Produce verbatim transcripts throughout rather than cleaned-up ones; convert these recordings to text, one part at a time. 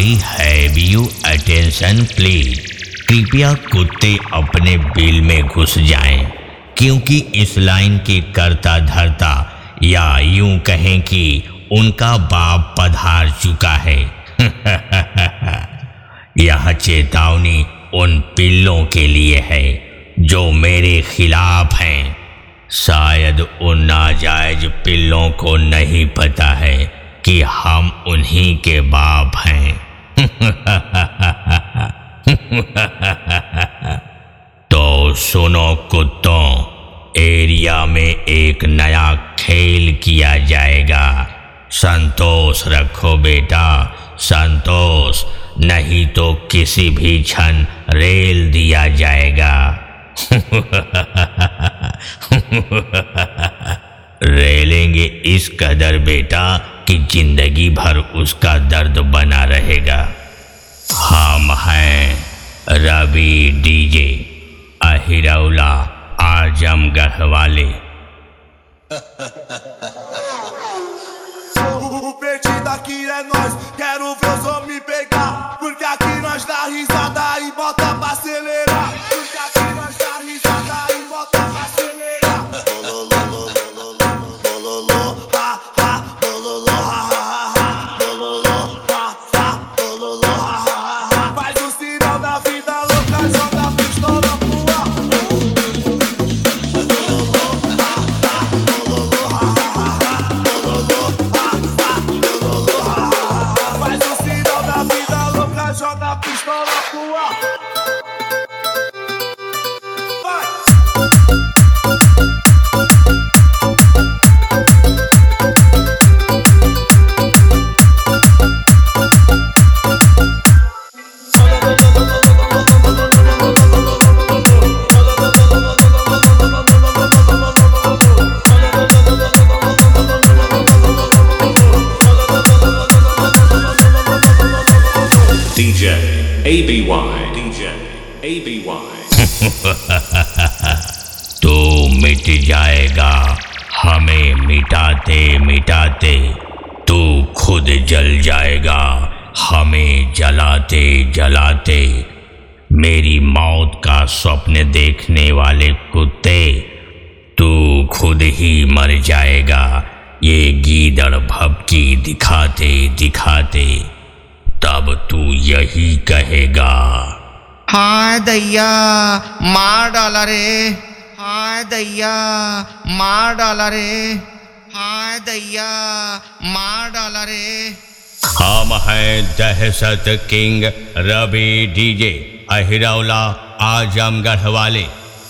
I have you attention please. कृपया कुत्ते अपने बिल में घुस जाएं, क्योंकि इस लाइन के कर्ता धर्ता, या यूं कहें कि उनका बाप पधार चुका है। यह चेतावनी उन पिल्लों के लिए है जो मेरे खिलाफ हैं। शायद उन नाजायज पिल्लों को नहीं पता है कि हम उन्हीं के बाप हैं। तो सुनो कुत्तों, एरिया में एक नया खेल किया जाएगा। संतोष रखो बेटा, संतोष, नहीं तो किसी भी क्षण रेल दिया जाएगा। रेलेंगे इस कदर बेटा कि जिंदगी भर उसका दर्द बना रहेगा। हम हैं रवि डीजे, अहिरौला, आजमगढ़ वाले। O perdido aqui é nós, quero ver os homens pegar, porque aqui nós dá risada e bota pra acelerar, porque aqui nós dá risada e bota pra acelerar. Bololô, bololô, ha ha, bololô, ha ha ha, bololô, ha ha, bololô, ha ha ha. Faz o sinal da vida louca, joga a pistola pro ar. Bololô, ha ha, bololô, ha ha ha, bololô, ha ha, bololô, ha ha ha. Faz o sinal da vida louca, joga a pistola pro ar. D J A B Y, D J A B Y. तो मिट जाएगा हमें मिटाते मिटाते, तू खुद जल जाएगा हमें जलाते जलाते। मेरी मौत का स्वप्न देखने वाले कुत्ते, तू खुद ही मर जाएगा ये गीदड़ भभकी दिखाते दिखाते। तब तू यही कहेगा, हाय दैया मार डाला रे, हाय दैया मार डाला रे, हाय दैया मार डाला रे। हम हैं दहशत किंग रवि डीजे, अहिरौला, आजमगढ़ वाले।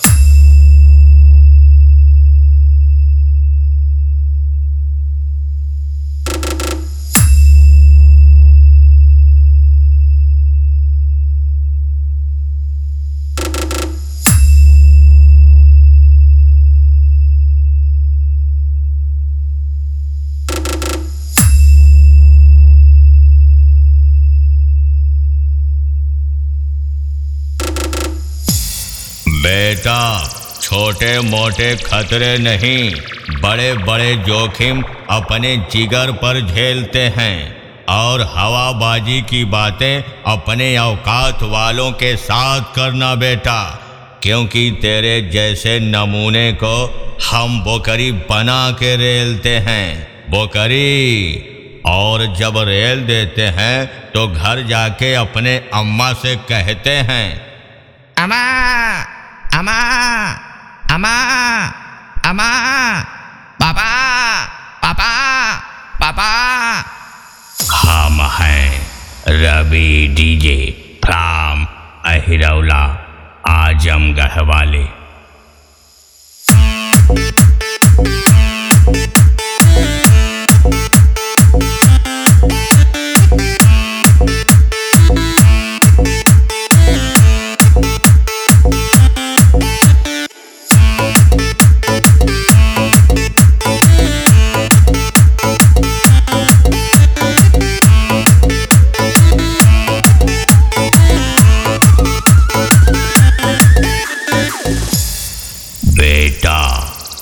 बेटा, छोटे मोटे खतरे नहीं, बड़े बड़े जोखिम अपने जिगर पर झेलते हैं। और हवाबाजी की बातें अपने औकात वालों के साथ करना बेटा, क्योंकि तेरे जैसे नमूने को हम बोकरी बना के रेलते हैं। बोकरी, और जब रेल देते हैं तो घर जाके अपने अम्मा से कहते हैं, अम्मा अम्मा अम्मा अम्मा, पापा पापा पापा। हम हैं रवि डीजे फ्रॉम अहिरौला, आजमगढ़ वाले।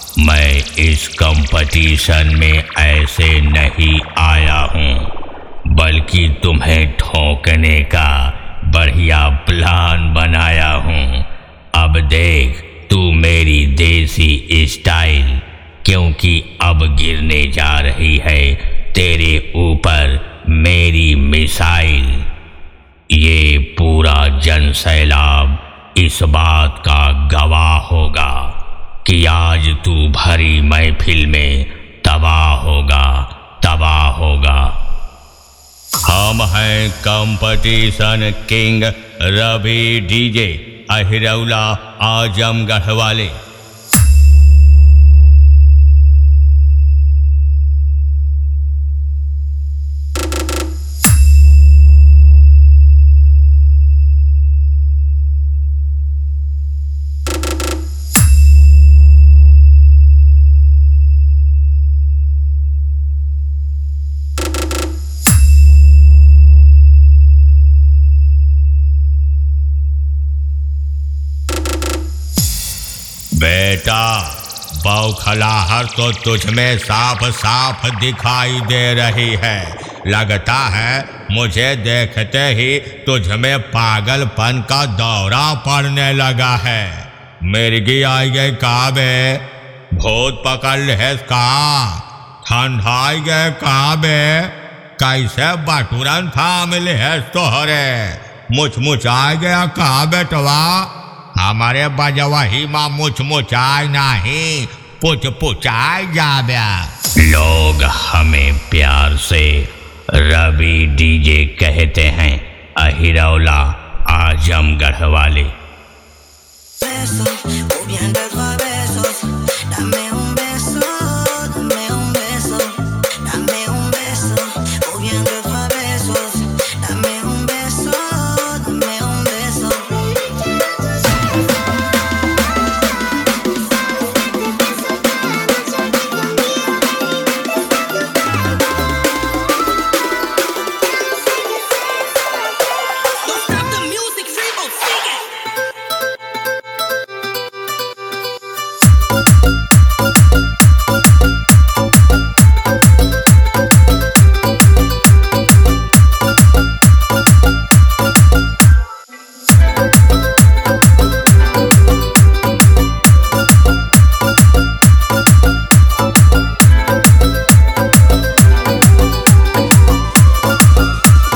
इस कंपटीशन में ऐसे नहीं आया हूँ, बल्कि तुम्हें ठोकने का बढ़िया प्लान बनाया हूँ। अब देख तू मेरी देसी स्टाइल, क्योंकि अब गिरने जा रही है तेरे ऊपर मेरी मिसाइल। ये पूरा जन सैलाब इस बात का गवाह होगा कि आज तू भरी महफिल में तबाह होगा, तबाह होगा। हम हैं competition king Ravi DJ, Ahiraula Azamgarh वाले। बेटा, बौखलाहट तो तुझमें साफ साफ दिखाई दे रही है। लगता है मुझे देखते ही तुझमें पागलपन का दौरा पड़ने लगा है। मिर्गी आई गए का बे, भूत पकड़ ले का, ठंडाई गए का बे, कैसे बटुरन थाम ले तोहरे, मुछ मुछ आ गया का बेटवा। हमारे बजवही माँ मुछ मुचाई नहीं, पुछ पुचाई जाब्या। लोग हमें प्यार से रवि डीजे कहते हैं, अहिरौला आजमगढ़ वाले।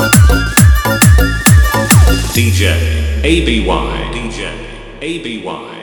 D J A B Y, D J A B Y.